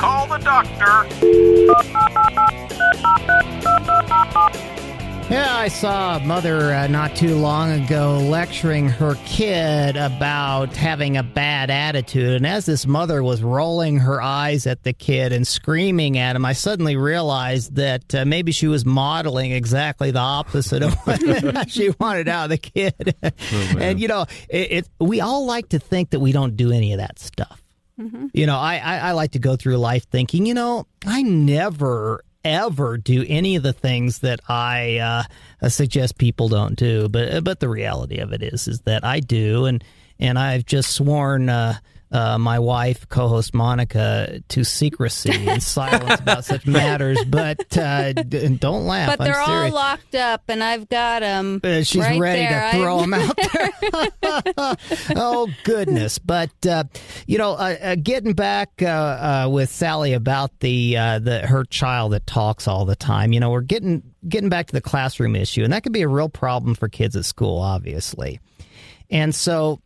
call the doctor. Yeah, I saw a mother not too long ago lecturing her kid about having a bad attitude. And as this mother was rolling her eyes at the kid and screaming at him, I suddenly realized that maybe she was modeling exactly the opposite of what she wanted out of the kid. And, you know, we all like to think that we don't do any of that stuff. Mm-hmm. You know, I like to go through life thinking, you know, I never ever do any of the things that I suggest people don't do, but the reality of it is that I do, and I've just sworn my wife, co-host Monica, to secrecy and silence about such matters. But don't laugh. But they're I'm serious. all locked up, and I've got them. She's right ready there. to throw them out there. Oh goodness! But you know, getting back with Sally about her child that talks all the time. You know, we're getting back to the classroom issue, and that could be a real problem for kids at school, obviously. And so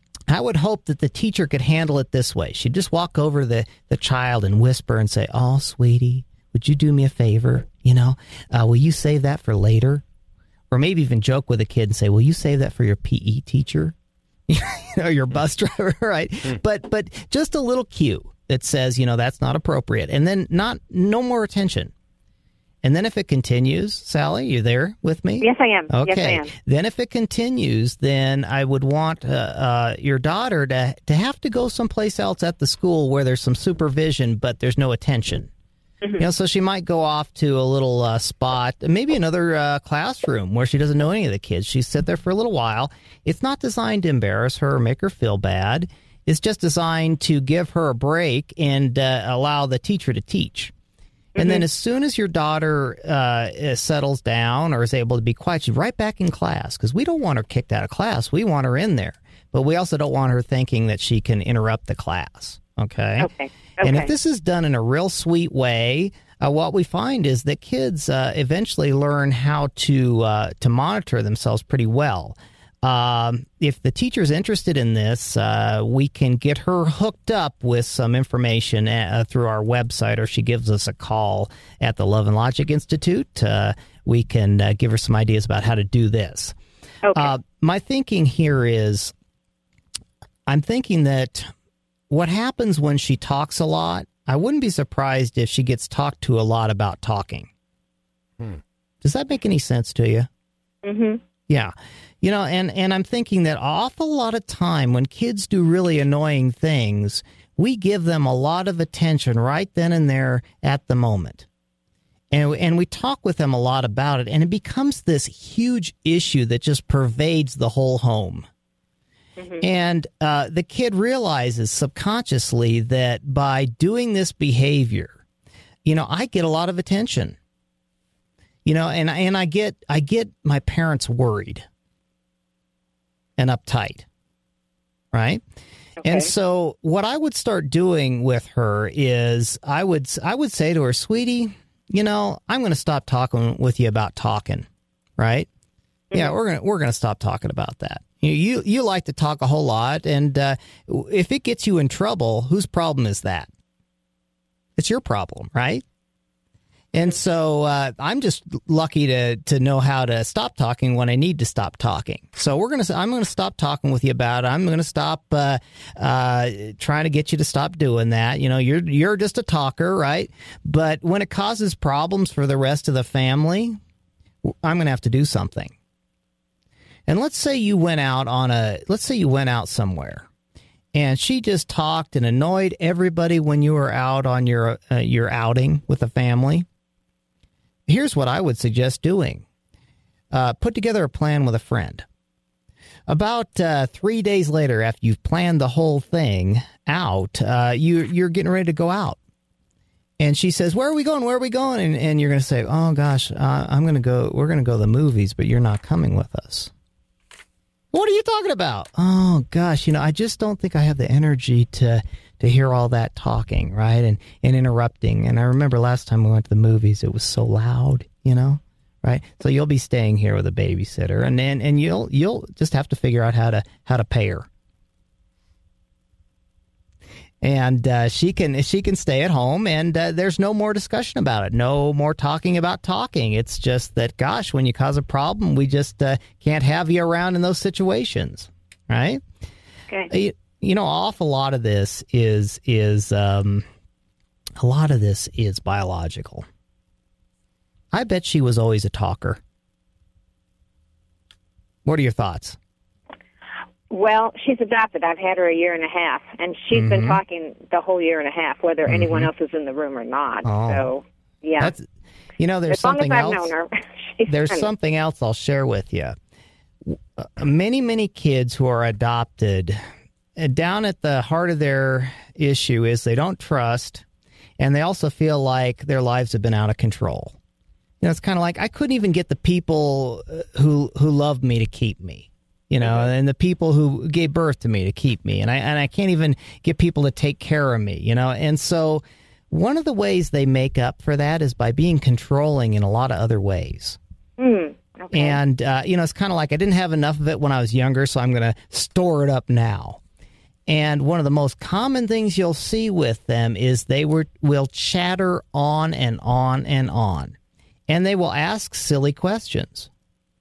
I would hope that the teacher could handle it this way. She'd just walk over to the child and whisper and say, "Oh, sweetie, would you do me a favor? You know, will you save that for later?" Or maybe even joke with a kid and say, "Will you save that for your PE teacher?" You know, your bus driver, right? But just a little cue that says, you know, that's not appropriate. And then no more attention. And then if it continues, Sally, you there with me? Yes, I am. Okay. Yes, I am. Then if it continues, then I would want your daughter to have to go someplace else at the school where there's some supervision, but there's no attention. Mm-hmm. You know, so she might go off to a little spot, maybe another classroom where she doesn't know any of the kids. She sit there for a little while. It's not designed to embarrass her or make her feel bad. It's just designed to give her a break and allow the teacher to teach. And then as soon as your daughter settles down or is able to be quiet, she's right back in class, because we don't want her kicked out of class. We want her in there. But we also don't want her thinking that she can interrupt the class. Okay? Okay. And if this is done in a real sweet way, what we find is that kids eventually learn how to monitor themselves pretty well. If the teacher's interested in this, we can get her hooked up with some information through our website, or she gives us a call at the Love and Logic Institute. We can give her some ideas about how to do this. Okay. My thinking here is, I'm thinking that what happens when she talks a lot, I wouldn't be surprised if she gets talked to a lot about talking. Does that make any sense to you? Mm-hmm. Yeah. You know, and I'm thinking that awful lot of time when kids do really annoying things, we give them a lot of attention right then and there at the moment. And we talk with them a lot about it, and it becomes this huge issue that just pervades the whole home. Mm-hmm. And the kid realizes subconsciously that by doing this behavior, you know, I get a lot of attention. You know, and I get my parents worried and uptight, right? Okay. And so what I would start doing with her is I would say to her, "Sweetie, you know, I'm going to stop talking with you about talking, right? Mm-hmm. Yeah, we're gonna stop talking about that. You like to talk a whole lot, and if it gets you in trouble, whose problem is that? It's your problem, right? And so I'm just lucky to know how to stop talking when I need to stop talking. So I'm going to stop talking with you about it. I'm going to stop trying to get you to stop doing that. You know, you're just a talker, right? But when it causes problems for the rest of the family, I'm going to have to do something. And let's say you went out somewhere, and she just talked and annoyed everybody when you were out on your outing with the family. Here's what I would suggest doing. Put together a plan with a friend. About 3 days later, after you've planned the whole thing out, you're getting ready to go out. And she says, "Where are we going? Where are we going?" And you're going to say, "Oh, gosh, we're going to go to the movies, but you're not coming with us." "What are you talking about?" "Oh, gosh, you know, I just don't think I have the energy to hear all that talking, right, and interrupting. And I remember last time we went to the movies, it was so loud, you know, right? So you'll be staying here with a babysitter, and you'll just have to figure out how to pay her." And she can stay at home, and there's no more discussion about it, no more talking about talking. It's just that, gosh, when you cause a problem, we just can't have you around in those situations, right? Okay. You know, awful lot of this is biological. I bet she was always a talker. What are your thoughts? Well, she's adopted. I've had her a year and a half, and she's been talking the whole year and a half, whether anyone else is in the room or not. Oh. So, yeah. There's as something long as I've else. known her, There's something else I'll share with you. Many kids who are adopted, down at the heart of their issue is they don't trust, and they also feel like their lives have been out of control. You know, it's kind of like, I couldn't even get the people who loved me to keep me. You know, and the people who gave birth to me to keep me, and I can't even get people to take care of me. You know, and so one of the ways they make up for that is by being controlling in a lot of other ways. Okay. And it's kind of like, I didn't have enough of it when I was younger, so I'm going to store it up now. And one of the most common things you'll see with them is they will chatter on and on and on, and they will ask silly questions.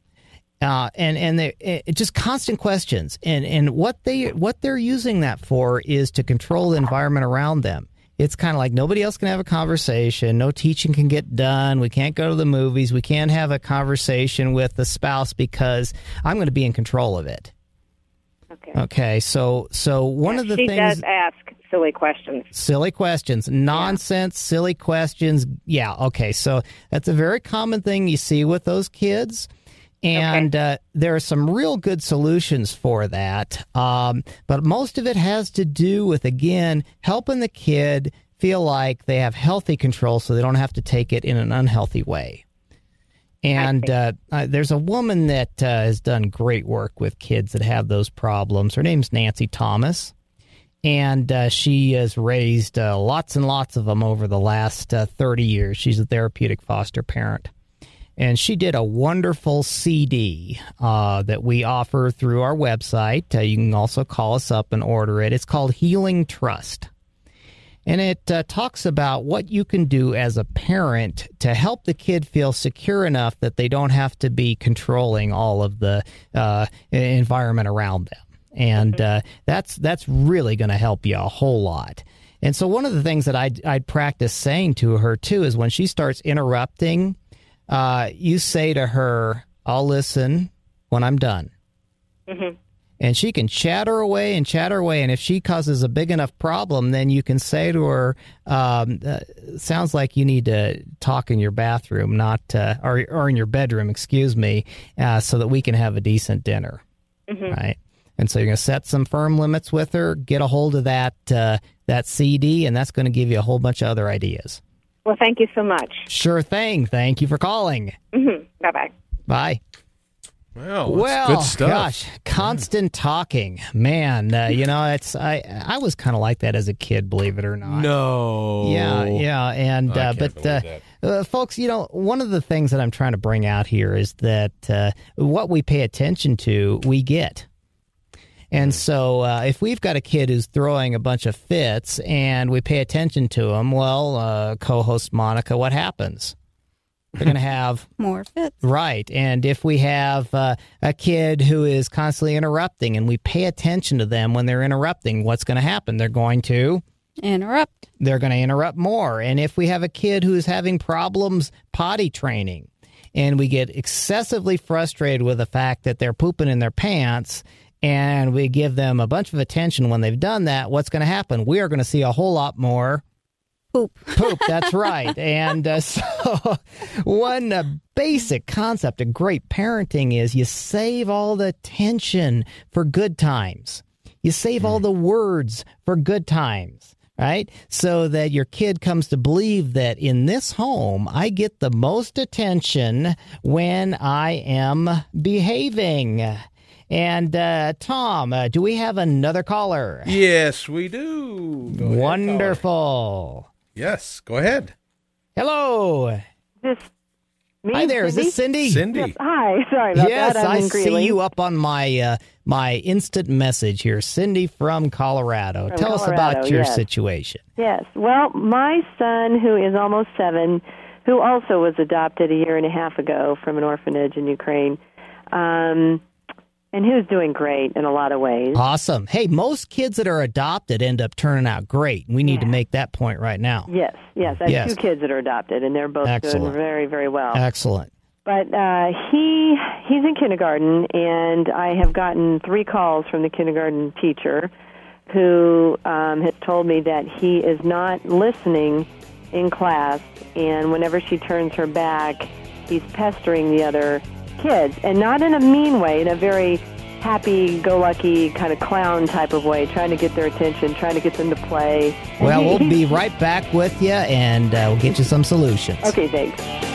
And they just constant questions, and what they're using that for is to control the environment around them. It's kind of like nobody else can have a conversation, no teaching can get done, we can't go to the movies, we can't have a conversation with the spouse because I'm going to be in control of it. Okay. So one of the things, she does ask silly questions, nonsense, silly questions. Yeah. Okay. So that's a very common thing you see with those kids. And there are some real good solutions for that. But most of it has to do with, again, helping the kid feel like they have healthy control so they don't have to take it in an unhealthy way. And there's a woman that has done great work with kids that have those problems. Her name's Nancy Thomas. And she has raised lots and lots of them over the last 30 years. She's a therapeutic foster parent. And she did a wonderful CD that we offer through our website. You can also call us up and order it. It's called Healing Trust. And it talks about what you can do as a parent to help the kid feel secure enough that they don't have to be controlling all of the environment around them. And that's really going to help you a whole lot. And so one of the things that I'd practice saying to her, too, is when she starts interrupting, you say to her, I'll listen when I'm done. And she can chatter away. And if she causes a big enough problem, then you can say to her, sounds like you need to talk in your bathroom, or in your bedroom, excuse me, so that we can have a decent dinner. Right? And so you're going to set some firm limits with her, get a hold of that CD, and that's going to give you a whole bunch of other ideas. Well, thank you so much. Sure thing. Thank you for calling. Bye-bye. Bye. Well, good stuff. Gosh, constant talking, man. It's I was kind of like that as a kid, believe it or not. No. Yeah, and folks, one of the things that I'm trying to bring out here is that what we pay attention to, we get. And so if we've got a kid who's throwing a bunch of fits and we pay attention to him, co-host Monica, what happens? They're going to have more fits. Right. And if we have a kid who is constantly interrupting and we pay attention to them when they're interrupting, what's going to happen? They're going to interrupt. They're going to interrupt more. And if we have a kid who is having problems potty training and we get excessively frustrated with the fact that they're pooping in their pants, and we give them a bunch of attention when they've done that, what's going to happen? We are going to see a whole lot more poop. That's right. And so one basic concept of great parenting is you save all the tension for good times. You save all the words for good times, right? So that your kid comes to believe that in this home, I get the most attention when I am behaving. And, Tom, do we have another caller? Yes, we do. Go ahead, wonderful. caller. Yes, go ahead. Hello. Me, Hi there. Is this Cindy? Cindy. Yes. Hi. Sorry about Yes, that. I'm I in Greeley. see you up on my my instant message here. Cindy from Colorado. Tell us about your situation. Yes. Well, my son, who is almost 7, who also was adopted a year and a half ago from an orphanage in Ukraine, and who's doing great in a lot of ways. Awesome. Hey, most kids that are adopted end up turning out great. We need to make that point right now. Yes. I have 2 kids that are adopted, and they're both doing very, very well. Excellent. But he's in kindergarten, and I have gotten 3 calls from the kindergarten teacher who has told me that he is not listening in class, and whenever she turns her back, he's pestering the other kids, and not in a mean way, in a very happy-go-lucky kind of clown type of way, trying to get their attention, trying to get them to play. Well, we'll be right back with you, and we'll get you some solutions. Okay, thanks.